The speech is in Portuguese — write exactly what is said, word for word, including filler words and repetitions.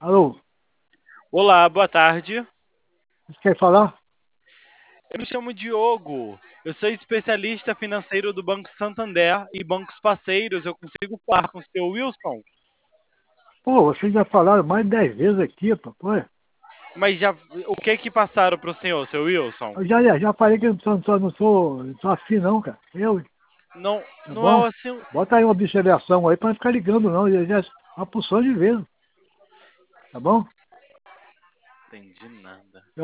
Alô, Olá, boa tarde. você quer falar? Eu me chamo Diogo. Eu sou especialista financeiro do Banco Santander e bancos parceiros. Eu consigo falar com o seu Wilson? Pô, vocês já falaram mais de dez vezes aqui, pô. Pô, Mas já o que que passaram para o senhor, seu Wilson? eu já, já falei que eu não sou, não sou, não sou, não sou assim não, cara. Eu, Não, tá não é bom? o assim. Bota aí uma observação aí pra não ficar ligando não. Já, já, uma porção de vezes, tá bom? Entendi nada.